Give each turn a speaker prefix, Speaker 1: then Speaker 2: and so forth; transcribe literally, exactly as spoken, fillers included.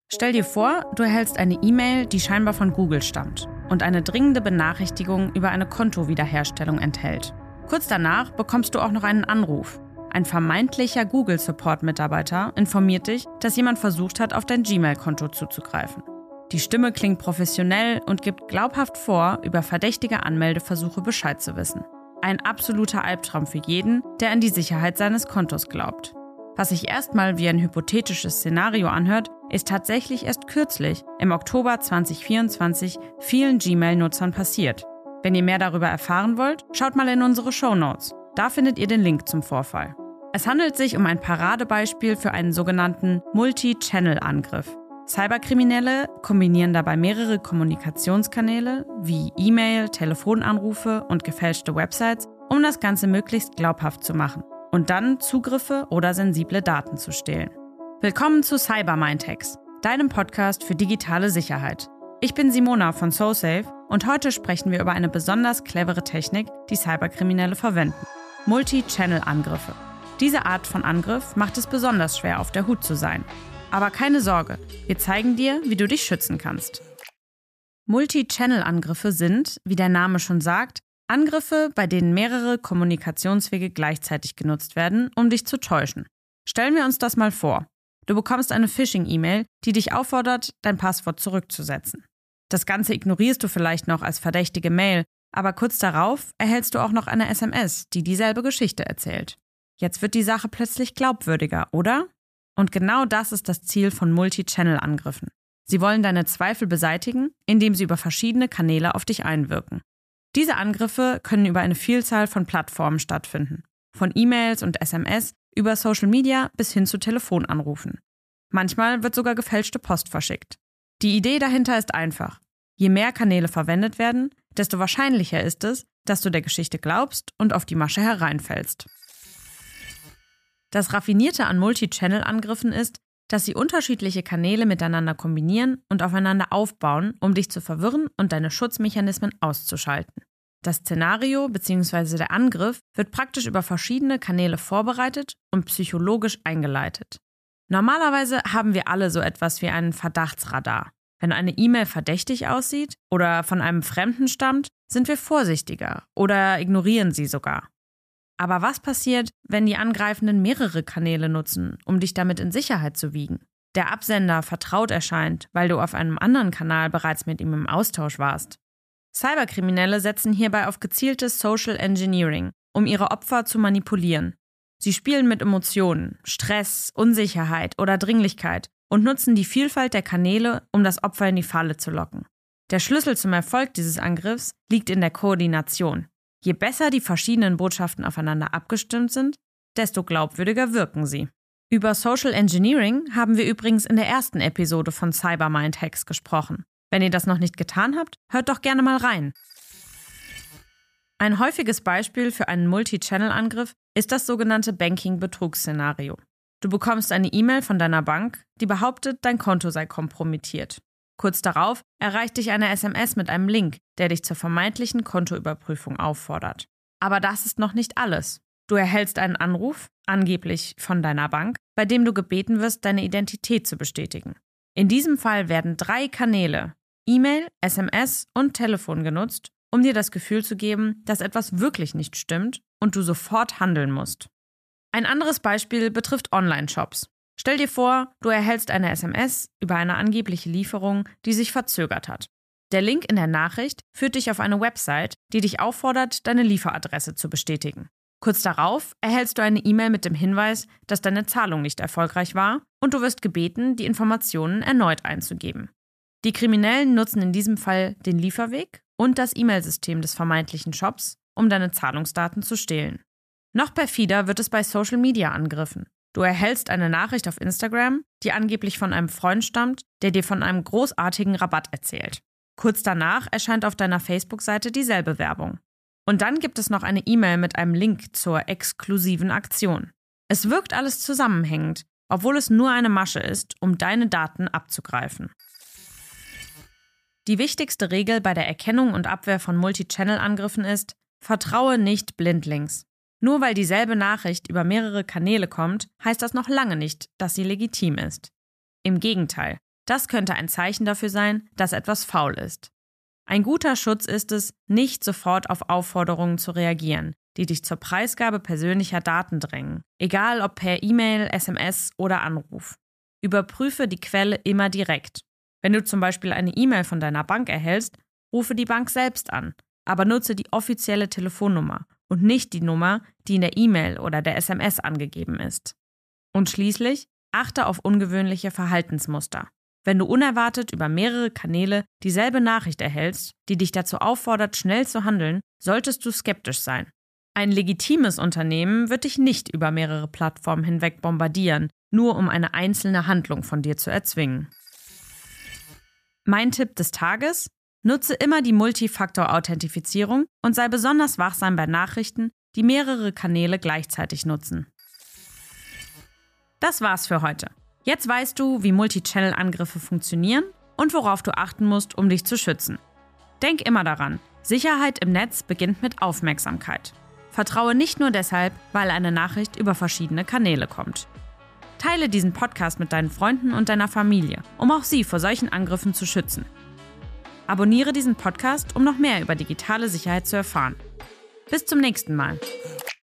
Speaker 1: Stell dir vor, du erhältst eine E-Mail, die scheinbar von Google stammt und eine dringende Benachrichtigung über eine Kontowiederherstellung enthält. Kurz danach bekommst du auch noch einen Anruf. Ein vermeintlicher Google-Support-Mitarbeiter informiert dich, dass jemand versucht hat, auf dein Gmail-Konto zuzugreifen. Die Stimme klingt professionell und gibt glaubhaft vor, über verdächtige Anmeldeversuche Bescheid zu wissen. Ein absoluter Albtraum für jeden, der an die Sicherheit seines Kontos glaubt. Was sich erstmal wie ein hypothetisches Szenario anhört, ist tatsächlich erst kürzlich, im Oktober zwanzig vierundzwanzig, vielen Gmail-Nutzern passiert. Wenn ihr mehr darüber erfahren wollt, schaut mal in unsere Shownotes. Da findet ihr den Link zum Vorfall. Es handelt sich um ein Paradebeispiel für einen sogenannten Multi-Channel-Angriff. Cyberkriminelle kombinieren dabei mehrere Kommunikationskanäle wie E-Mail, Telefonanrufe und gefälschte Websites, um das Ganze möglichst glaubhaft zu machen und dann Zugriffe oder sensible Daten zu stehlen. Willkommen zu Cyber-Mindhacks, deinem Podcast für digitale Sicherheit. Ich bin Simona von SoSafe und heute sprechen wir über eine besonders clevere Technik, die Cyberkriminelle verwenden: Multi-Channel-Angriffe. Diese Art von Angriff macht es besonders schwer, auf der Hut zu sein. Aber keine Sorge, wir zeigen dir, wie du dich schützen kannst. Multi-Channel-Angriffe sind, wie der Name schon sagt, Angriffe, bei denen mehrere Kommunikationswege gleichzeitig genutzt werden, um dich zu täuschen. Stellen wir uns das mal vor. Du bekommst eine Phishing-E-Mail, die dich auffordert, dein Passwort zurückzusetzen. Das Ganze ignorierst du vielleicht noch als verdächtige Mail, aber kurz darauf erhältst du auch noch eine S M S, die dieselbe Geschichte erzählt. Jetzt wird die Sache plötzlich glaubwürdiger, oder? Und genau das ist das Ziel von Multi-Channel-Angriffen. Sie wollen deine Zweifel beseitigen, indem sie über verschiedene Kanäle auf dich einwirken. Diese Angriffe können über eine Vielzahl von Plattformen stattfinden. Von E-Mails und S M S über Social Media bis hin zu Telefonanrufen. Manchmal wird sogar gefälschte Post verschickt. Die Idee dahinter ist einfach. Je mehr Kanäle verwendet werden, desto wahrscheinlicher ist es, dass du der Geschichte glaubst und auf die Masche hereinfällst. Das Raffinierte an Multi-Channel-Angriffen ist, dass sie unterschiedliche Kanäle miteinander kombinieren und aufeinander aufbauen, um dich zu verwirren und deine Schutzmechanismen auszuschalten. Das Szenario bzw. der Angriff wird praktisch über verschiedene Kanäle vorbereitet und psychologisch eingeleitet. Normalerweise haben wir alle so etwas wie einen Verdachtsradar. Wenn eine E-Mail verdächtig aussieht oder von einem Fremden stammt, sind wir vorsichtiger oder ignorieren sie sogar. Aber was passiert, wenn die Angreifenden mehrere Kanäle nutzen, um dich damit in Sicherheit zu wiegen? Der Absender vertraut erscheint, weil du auf einem anderen Kanal bereits mit ihm im Austausch warst. Cyberkriminelle setzen hierbei auf gezieltes Social Engineering, um ihre Opfer zu manipulieren. Sie spielen mit Emotionen, Stress, Unsicherheit oder Dringlichkeit und nutzen die Vielfalt der Kanäle, um das Opfer in die Falle zu locken. Der Schlüssel zum Erfolg dieses Angriffs liegt in der Koordination. Je besser die verschiedenen Botschaften aufeinander abgestimmt sind, desto glaubwürdiger wirken sie. Über Social Engineering haben wir übrigens in der ersten Episode von Cyber-Mindhacks gesprochen. Wenn ihr das noch nicht getan habt, hört doch gerne mal rein. Ein häufiges Beispiel für einen Multi-Channel-Angriff ist das sogenannte Banking-Betrugsszenario. Du bekommst eine E-Mail von deiner Bank, die behauptet, dein Konto sei kompromittiert. Kurz darauf erreicht dich eine S M S mit einem Link, der dich zur vermeintlichen Kontoüberprüfung auffordert. Aber das ist noch nicht alles. Du erhältst einen Anruf, angeblich von deiner Bank, bei dem du gebeten wirst, deine Identität zu bestätigen. In diesem Fall werden drei Kanäle, E-Mail, S M S und Telefon genutzt, um dir das Gefühl zu geben, dass etwas wirklich nicht stimmt und du sofort handeln musst. Ein anderes Beispiel betrifft Online-Shops. Stell dir vor, du erhältst eine S M S über eine angebliche Lieferung, die sich verzögert hat. Der Link in der Nachricht führt dich auf eine Website, die dich auffordert, deine Lieferadresse zu bestätigen. Kurz darauf erhältst du eine E-Mail mit dem Hinweis, dass deine Zahlung nicht erfolgreich war und du wirst gebeten, die Informationen erneut einzugeben. Die Kriminellen nutzen in diesem Fall den Lieferweg und das E-Mail-System des vermeintlichen Shops, um deine Zahlungsdaten zu stehlen. Noch perfider wird es bei Social-Media-Angriffen. Du erhältst eine Nachricht auf Instagram, die angeblich von einem Freund stammt, der dir von einem großartigen Rabatt erzählt. Kurz danach erscheint auf deiner Facebook-Seite dieselbe Werbung. Und dann gibt es noch eine E-Mail mit einem Link zur exklusiven Aktion. Es wirkt alles zusammenhängend, obwohl es nur eine Masche ist, um deine Daten abzugreifen. Die wichtigste Regel bei der Erkennung und Abwehr von Multi-Channel-Angriffen ist: Vertraue nicht blindlings. Nur weil dieselbe Nachricht über mehrere Kanäle kommt, heißt das noch lange nicht, dass sie legitim ist. Im Gegenteil, Das könnte ein Zeichen dafür sein, dass etwas faul ist. Ein guter Schutz ist es, nicht sofort auf Aufforderungen zu reagieren, die dich zur Preisgabe persönlicher Daten drängen, egal ob per E-Mail, S M S oder Anruf. Überprüfe die Quelle immer direkt. Wenn du zum Beispiel eine E-Mail von deiner Bank erhältst, rufe die Bank selbst an, aber nutze die offizielle Telefonnummer und nicht die Nummer, die in der E-Mail oder der S M S angegeben ist. Und schließlich, achte auf ungewöhnliche Verhaltensmuster. Wenn du unerwartet über mehrere Kanäle dieselbe Nachricht erhältst, die dich dazu auffordert, schnell zu handeln, solltest du skeptisch sein. Ein legitimes Unternehmen wird dich nicht über mehrere Plattformen hinweg bombardieren, nur um eine einzelne Handlung von dir zu erzwingen. Mein Tipp des Tages: Nutze immer die Multifaktor-Authentifizierung und sei besonders wachsam bei Nachrichten, die mehrere Kanäle gleichzeitig nutzen. Das war's für heute. Jetzt weißt du, wie Multi-Channel-Angriffe funktionieren und worauf du achten musst, um dich zu schützen. Denk immer daran, Sicherheit im Netz beginnt mit Aufmerksamkeit. Vertraue nicht nur deshalb, weil eine Nachricht über verschiedene Kanäle kommt. Teile diesen Podcast mit deinen Freunden und deiner Familie, um auch sie vor solchen Angriffen zu schützen. Abonniere diesen Podcast, um noch mehr über digitale Sicherheit zu erfahren. Bis zum nächsten Mal.